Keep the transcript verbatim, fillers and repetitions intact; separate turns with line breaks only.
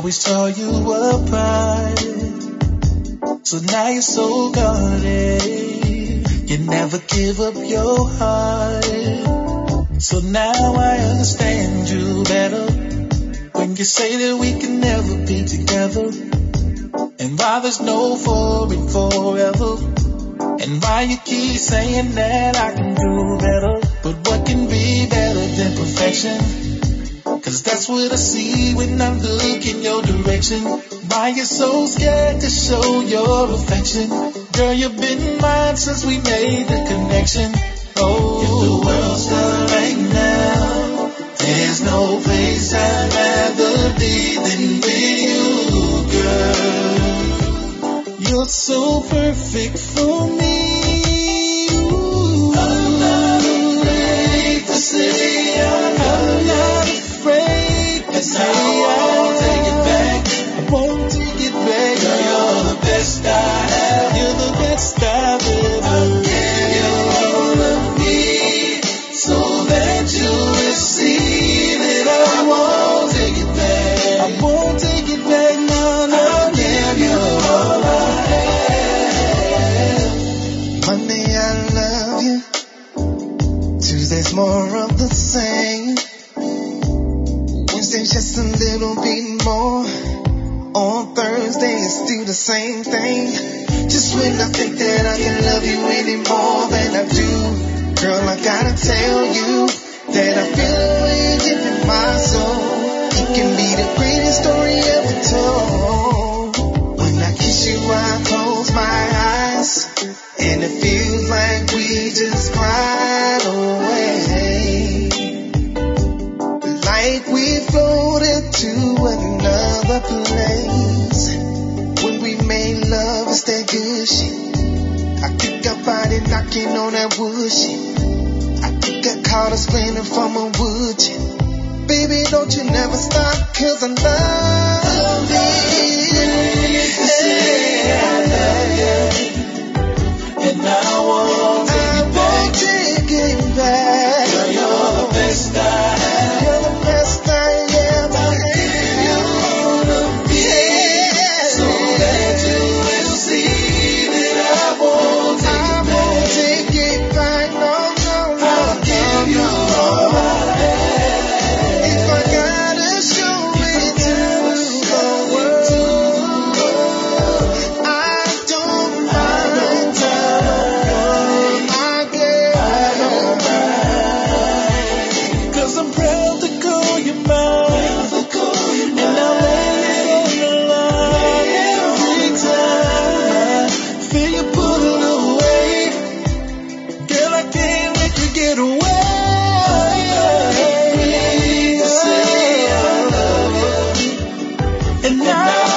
always taught you were pride. So now you're so guarded. You never give up your heart. So now I understand you better when you say that we can never be together. And why there's no for it forever. And why you keep saying that I can do better. But what can be better than perfection? Cause that's what I see when I look in your direction. Why you so scared to show your affection? Girl, you've been mine since we made the connection. Oh, if the world stopped right now, there's no place I'd rather be than with you, girl. You're so perfect for me. Ooh. I'm not afraid to say I love you. Afraid to say I won't take it back. I won't take it back. Girl, you're the best I have. You're the best I've ever. I'll give you all of me so that you will see that I won't take it back. I won't take it back, no, no. I'll give you all I have.
Monday I love you. Tuesday's more of the same. Wednesday's just a little bit more. On Thursday it's still the same thing. Just when I think that I can love you any more than I do, girl, I gotta tell you that I feel the way deep in my soul. It can be the greatest story ever told. When I kiss you I close my eyes, and it feels like we just cried away. Like we floated to another place. When we made love, it's that good shit. I think our body knocking on that wood shit. I think I caught us playing from a wood chip. Baby, don't you never stop, cause I love you.
To say I love you, and I won't take it back.
Take it back.
Girl, you're the best I have.
You're the best I ever
I'll give you all of me so that you will see that I won't take it back.
I won't take it back, no, no, no.
I'll give you all I have.
If I gotta show it to the world, I don't mind. My girl,
I don't mind. Cause I'm proud to call you mine. And I'll lay it on the line every time I feel you put it away. Girl, I can't let you get away. To say I love you, and I